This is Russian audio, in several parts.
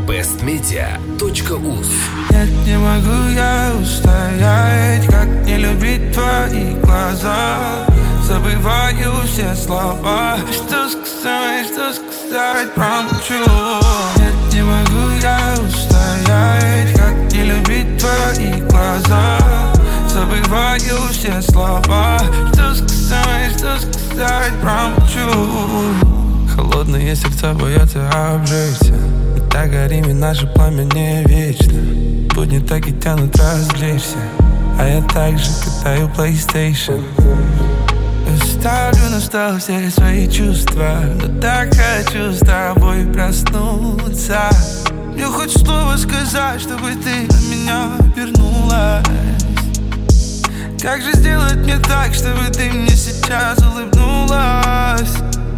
bestmedia.uz. Нет, не могу я устоять, как не любить твои глаза. Забываю все слова, что сказать, промолчу. Нет, не могу я устоять, как не любить твои глаза. Забываю все слова, что сказать, промолчу. Холодные сердца боятся обжечься. Мы так горим, и наше пламя не вечно. Будни так и тянут развлечься, а я также катаю PlayStation. Ставлю на стол все свои чувства, но так хочу с тобой проснуться. Мне хоть слово сказать, чтобы ты на меня вернулась. Как же сделать мне так, чтобы ты мне сейчас улыбнулась?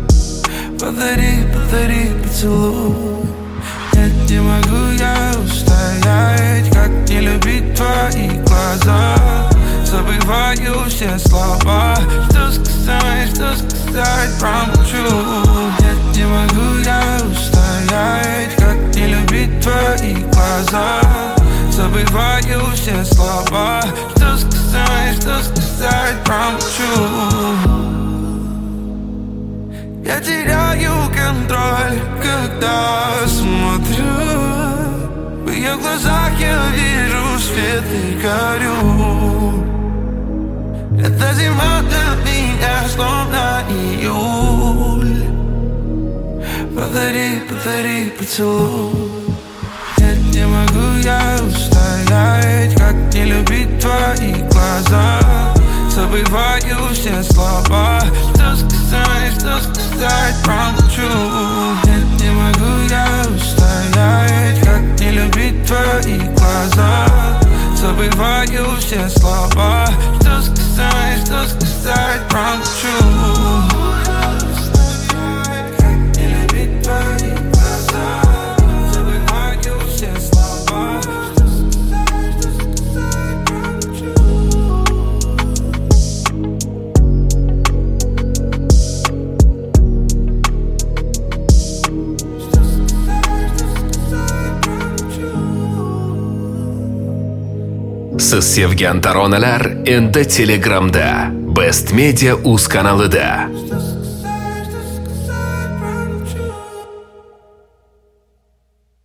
Подари поцелуй. Нет, не могу я устоять, как не любить твои глаза. Забываю все слова, что сказать, промолчу. Нет, не могу я устоять, как не любить твои глаза. Забываю все слова, что сказать, промолчу. Я теряю контроль, когда смотрю. В ее глазах я вижу свет и горю. Эта зима для меня словно июль. Подари поцелуй. Нет, не могу я устоять, как не любить твои глаза. Забываю все слова, что сказать, промолчу. Нет, не могу я устоять, как не любить твои глаза. Забываю все слова, что сказать, промолчу. Сіз sevgan taronalar endi Telegramda Best Media.uz kanalida.